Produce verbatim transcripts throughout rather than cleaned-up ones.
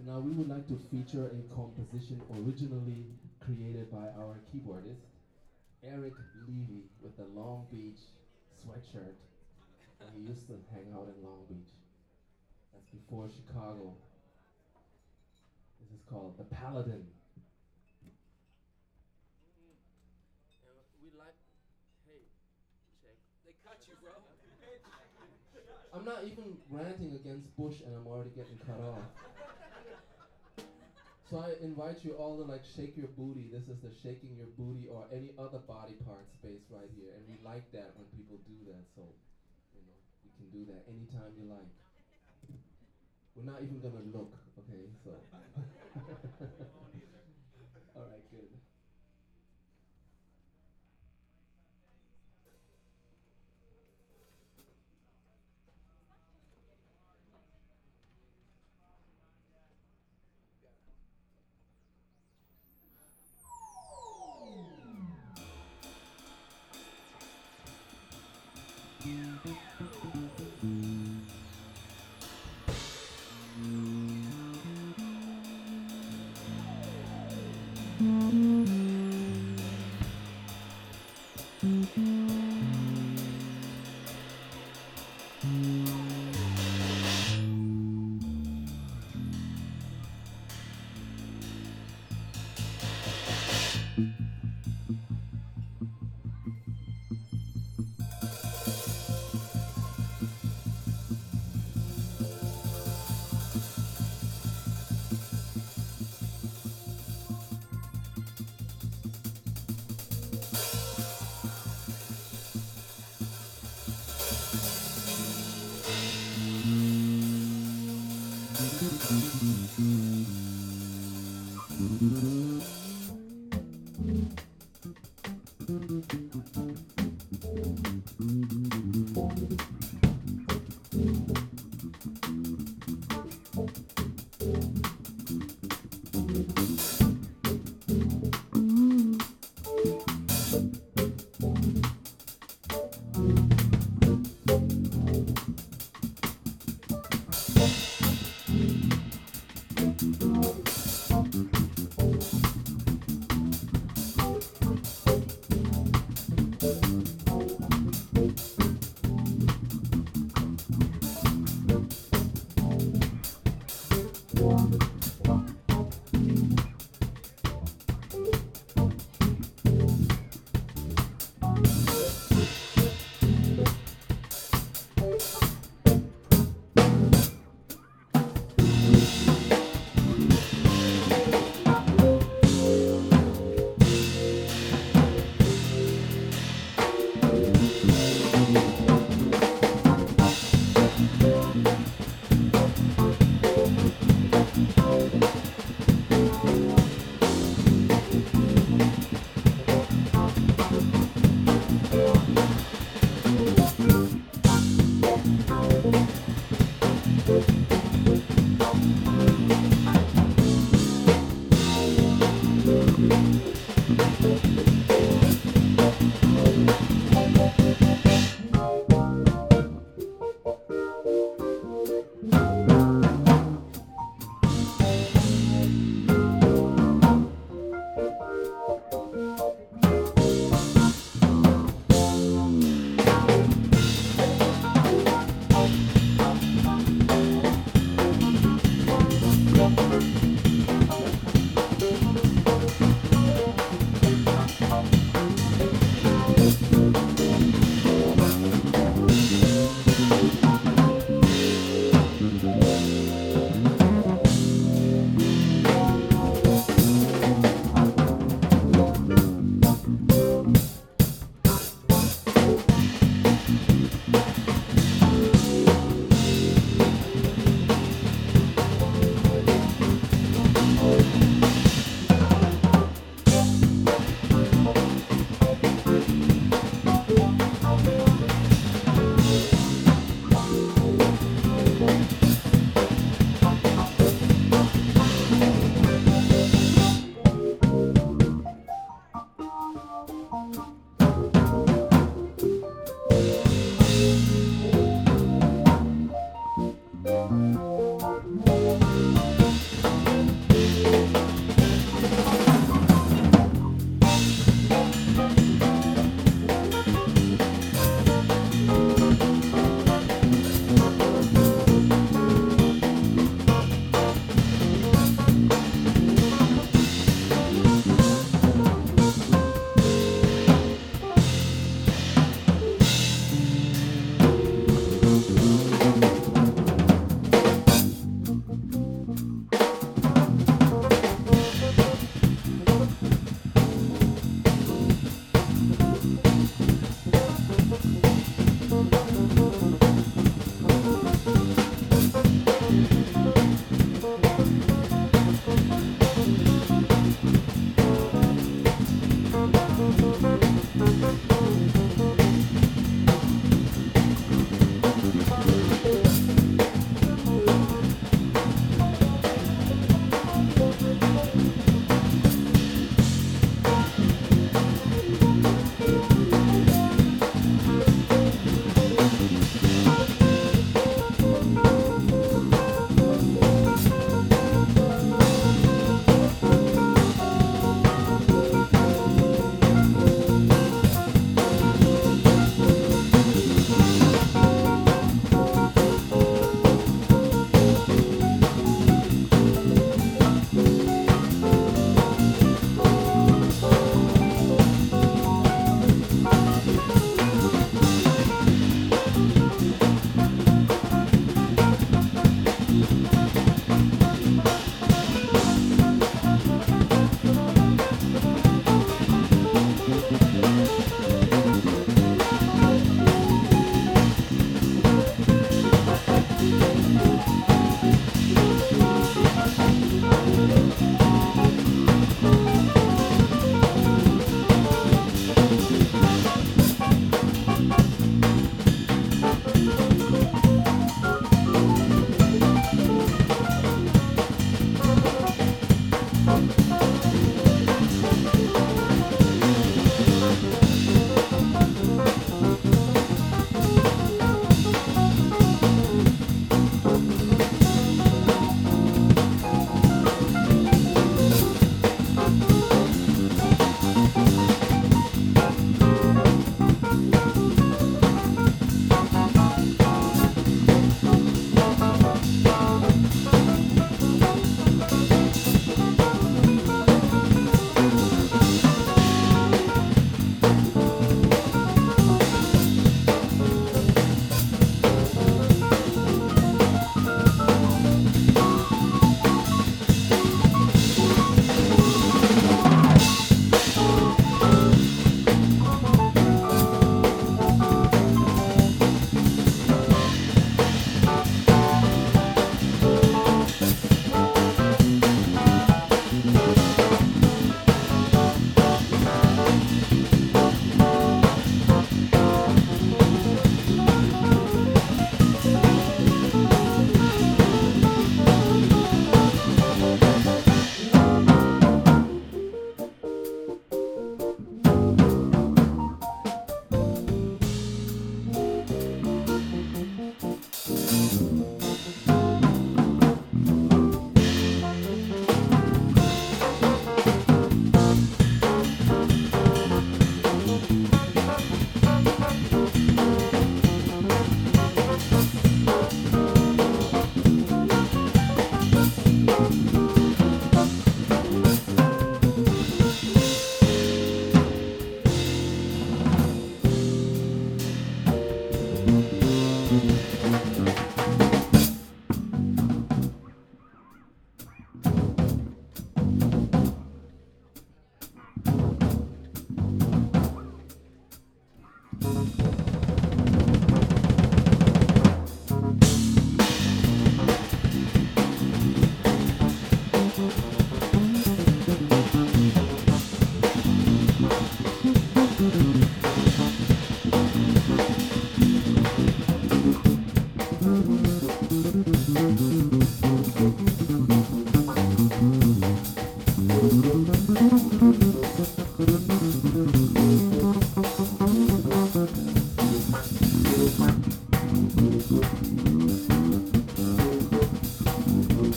Now we would like to feature a composition originally created by our keyboardist, Eric Levy, with the Long Beach sweatshirt. And he used to hang out in Long Beach. That's before Chicago. This is called The Paladin. We like, hey, check. They cut you, bro. I'm not even ranting against Bush and I'm already getting cut off. So I invite you all to like shake your booty. This is the shaking your booty or any other body part space right here. And we like that when people do that. So, you know, you can do that anytime you like. We're not even gonna look, okay? So. All right, good.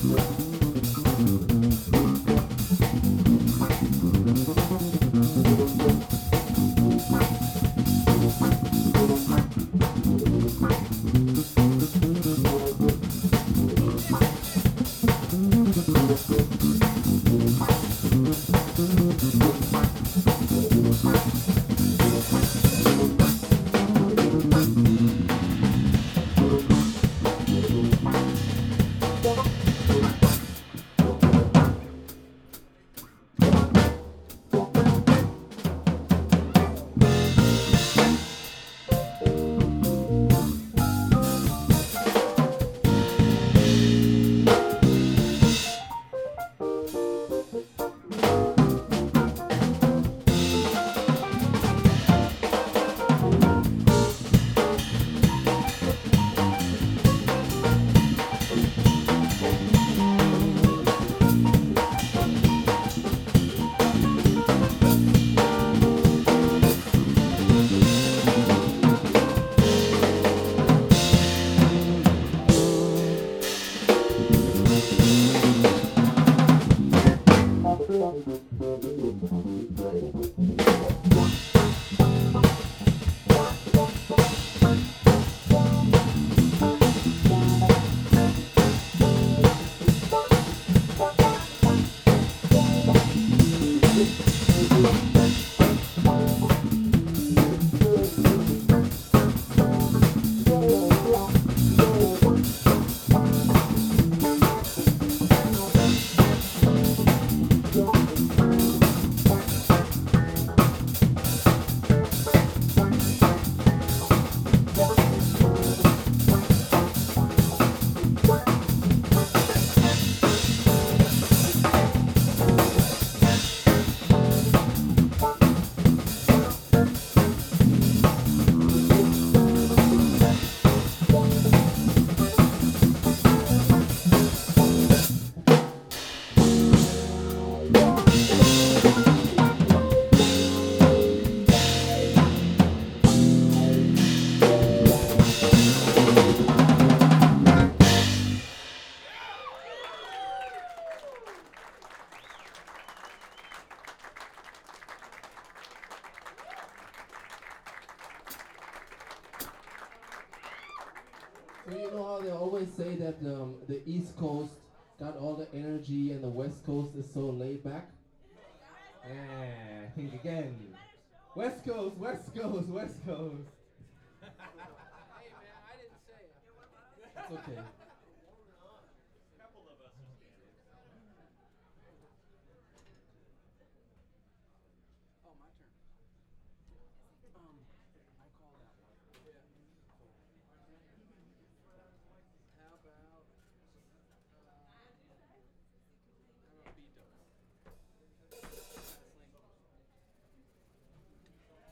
So you know how they always say that um, the East Coast got all the energy and the West Coast is so laid back? Ah, think again. West Coast, West Coast, West Coast. Hey man, I didn't say it. It's okay. Oh, my turn. Um,